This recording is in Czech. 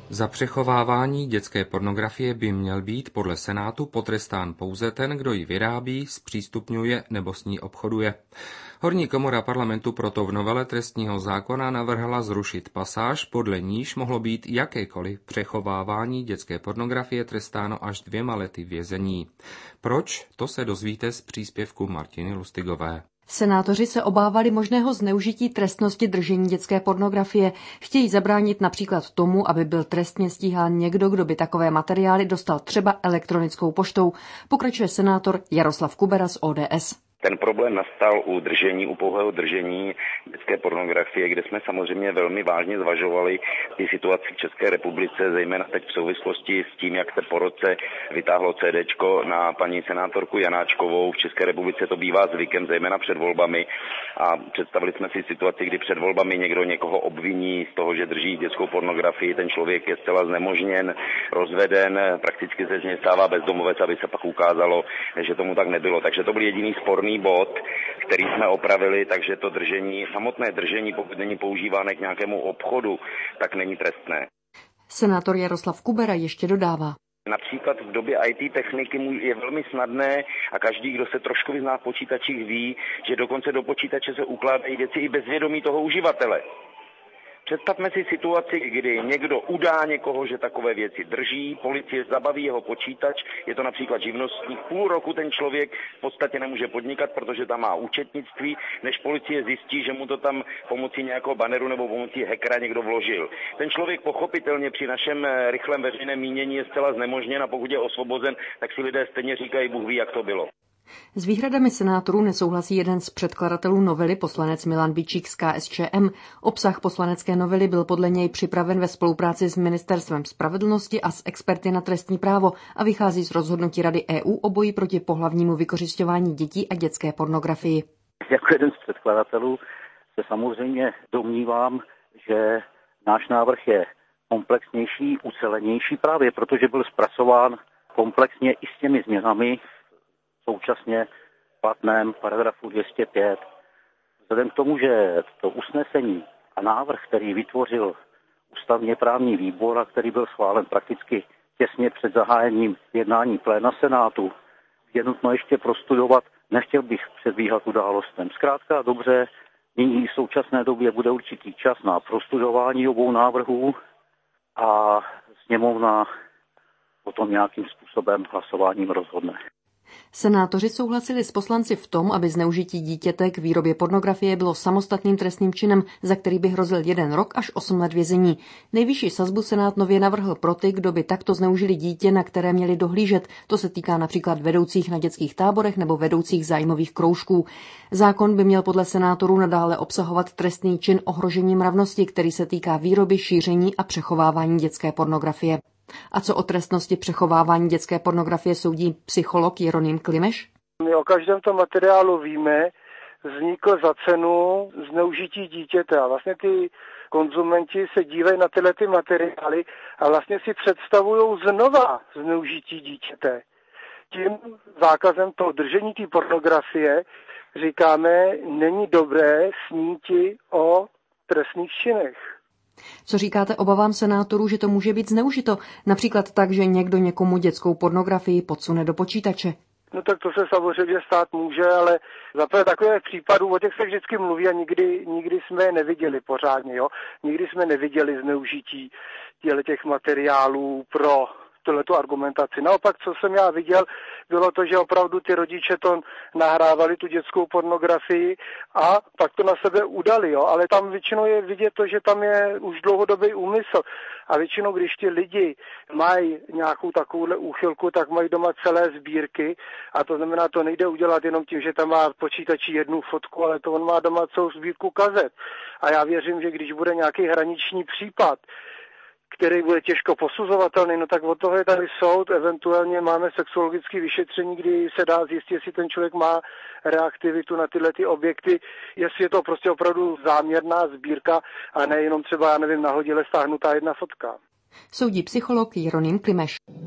Za přechovávání dětské pornografie by měl být podle Senátu potrestán pouze ten, kdo ji vyrábí, zpřístupňuje nebo s ní obchoduje. Horní komora parlamentu proto v novele trestního zákona navrhla zrušit pasáž, podle níž mohlo být jakékoliv přechovávání dětské pornografie trestáno až 2 lety vězení. Proč? To se dozvíte z příspěvku Martiny Lustigové. Senátoři se obávali možného zneužití trestnosti držení dětské pornografie. Chtějí zabránit například tomu, aby byl trestně stíhán někdo, kdo by takové materiály dostal třeba elektronickou poštou, pokračuje senátor Jaroslav Kubera z ODS. Ten problém nastal u pouhého držení dětské pornografie, kde jsme samozřejmě velmi vážně zvažovali ty situaci v České republice, zejména teď v souvislosti s tím, jak se po roce vytáhlo CDčko na paní senátorku Janáčkovou. V České republice to bývá zvykem, zejména před volbami. A představili jsme si situaci, kdy před volbami někdo někoho obviní z toho, že drží dětskou pornografii. Ten člověk je zcela znemožněn, rozveden, prakticky se z něj stává bezdomovec, aby se pak ukázalo, že tomu tak nebylo. Takže to byl jediný sporný bod, který jsme opravili, takže to samotné držení, pokud není používáno k nějakému obchodu, tak není trestné. Senátor Jaroslav Kubera ještě dodává. Například v době IT techniky je velmi snadné a každý, kdo se trošku vyzná v počítačích, ví, že dokonce do počítače se ukládají věci i bez vědomí toho uživatele. Představme si situaci, kdy někdo udá někoho, že takové věci drží, policie zabaví jeho počítač, je to například živnostník, půl roku ten člověk v podstatě nemůže podnikat, protože tam má účetnictví, než policie zjistí, že mu to tam pomocí nějakého baneru nebo pomocí hackera někdo vložil. Ten člověk pochopitelně při našem rychlém veřejném mínění je zcela znemožněn a pokud je osvobozen, tak si lidé stejně říkají, Bůh ví, jak to bylo. S výhradami senátorů nesouhlasí jeden z předkladatelů novely, poslanec Milan Bičík z KSČM. Obsah poslanecké novely byl podle něj připraven ve spolupráci s Ministerstvem spravedlnosti a s experty na trestní právo a vychází z rozhodnutí Rady EU o boji proti pohlavnímu vykořisťování dětí a dětské pornografii. Jako jeden z předkladatelů se samozřejmě domnívám, že náš návrh je komplexnější, ucelenější právě protože byl zpracován komplexně i s těmi změnami současně platném paragrafu 205. Vzhledem k tomu, že to usnesení a návrh, který vytvořil ústavně právní výbor a který byl schválen prakticky těsně před zahájením jednání pléna Senátu, je nutno ještě prostudovat, nechtěl bych předbíhat událostem. Zkrátka dobře, nyní v současné době bude určitý čas na prostudování obou návrhů a sněmovna potom nějakým způsobem hlasováním rozhodne. Senátoři souhlasili s poslanci v tom, aby zneužití dítěte k výrobě pornografie bylo samostatným trestným činem, za který by hrozil 1 rok až 8 let vězení. Nejvyšší sazbu Senát nově navrhl pro ty, kdo by takto zneužili dítě, na které měli dohlížet. To se týká například vedoucích na dětských táborech nebo vedoucích zájmových kroužků. Zákon by měl podle senátorů nadále obsahovat trestný čin ohrožení mravnosti, který se týká výroby, šíření a přechovávání dětské pornografie. A co o trestnosti přechovávání dětské pornografie soudí psycholog Jeroným Klimeš? My o každém tom materiálu víme, vznikl za cenu zneužití dítěte a vlastně ty konzumenti se dívají na tyhle ty materiály a vlastně si představují znova zneužití dítěte. Tím zákazem toho držení té pornografie říkáme, není dobré sníti o trestných činech. Co říkáte obavám senátorů, že to může být zneužito? Například tak, že někdo někomu dětskou pornografii podsune do počítače. No tak to se samozřejmě stát může, ale zaprvé takové případů, o těch se vždycky mluví a nikdy jsme je neviděli pořádně. Jo? Nikdy jsme neviděli zneužití těch materiálů pro tuhletu argumentaci. Naopak, co jsem já viděl, bylo to, že opravdu ty rodiče to nahrávali, tu dětskou pornografii a pak to na sebe udali, jo? Ale tam většinou je vidět to, že tam je už dlouhodobý úmysl. A většinou, když ti lidi mají nějakou takovouhle úchylku, tak mají doma celé sbírky a to znamená, to nejde udělat jenom tím, že tam má v počítači jednu fotku, ale to on má doma celou sbírku kazet. A já věřím, že když bude nějaký hraniční případ, který bude těžko posuzovatelný, no tak od toho je tady soud, eventuálně máme sexuologické vyšetření, kdy se dá zjistit, jestli ten člověk má reaktivitu na tyhle ty objekty, jestli je to prostě opravdu záměrná sbírka a nejenom třeba, já nevím, nahodile stáhnutá jedna fotka. Soudí psycholog Jeroným Klimeš.